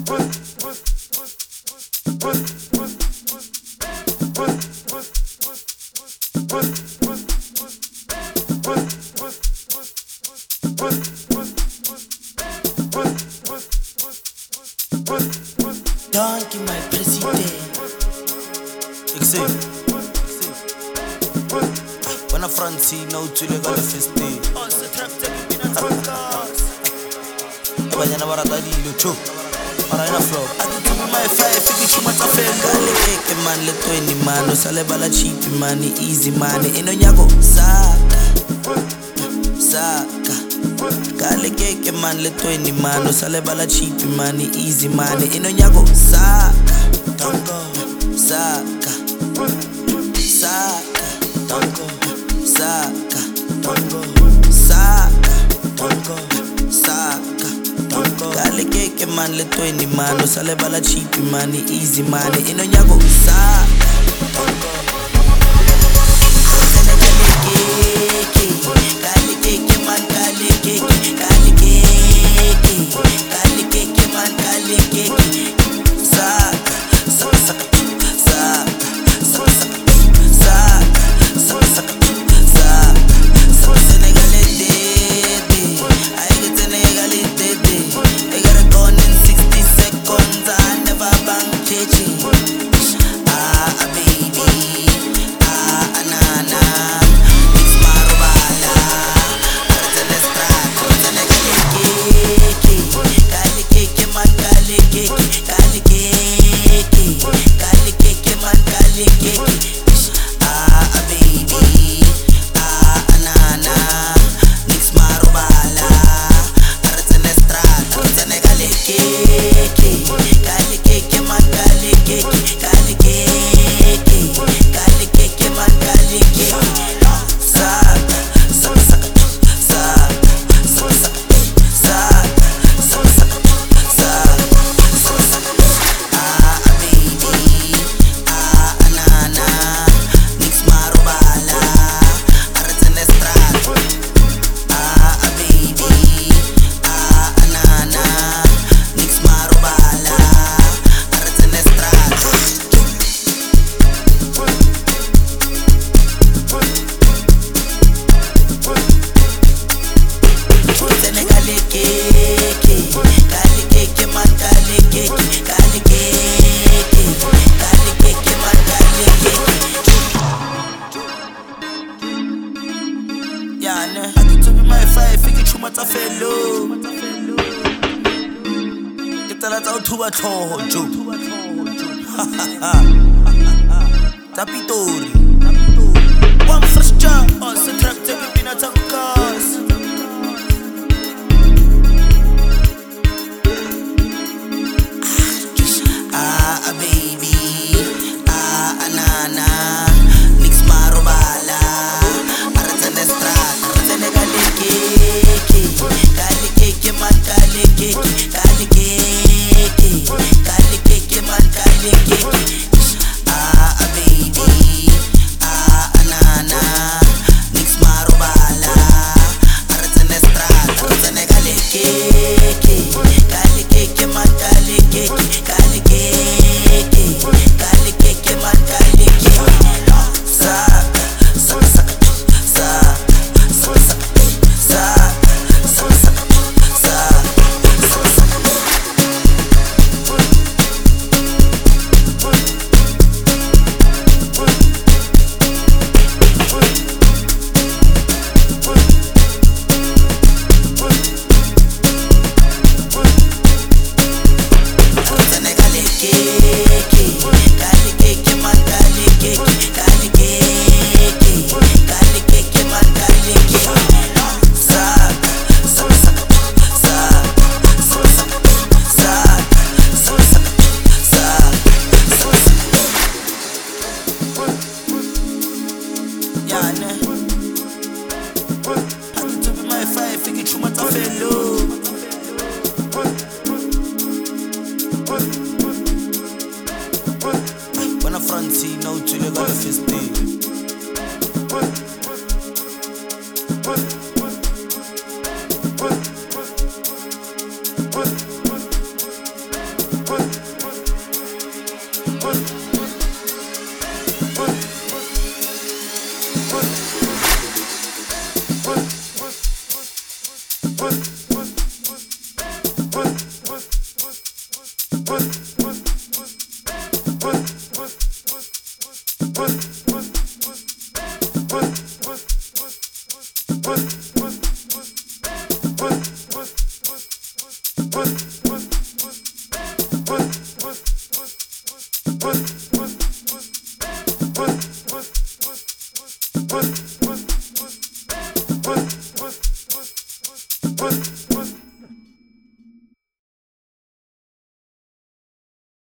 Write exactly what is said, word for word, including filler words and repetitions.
Donkey, my president. Exit. When a Francino, tu le gars de festi. Banyana barata dilo cho. Para ina flow. My five fifty chuma ta fenga. Keke man le twenty man, sale bala cheap man, easy man. Ino nyago saka. Saka. Kale keke man le twenty man, sale bala cheap man, easy man. Ino nyago saka. Tongo. Saka. Saka. Tongo. Saka. Tongo. Saka. Tongo. Saka. Tongo. Kale keke man le twenty man, sale bala cheap man, easy man. Ino nyago saka. Tongo. Kale keke. Kale keke man, kale keke. Kale keke. Kale keke man, kale keke. Saka. Saka saka. Tapitori. One first job, also trap taking me not a cause. Ah, baby. Ah, anana. Nix marobala. Aratane strat. Aratane kale keke. Kale keke man kale keke. Kale keke. Kale keke man kale keke. What?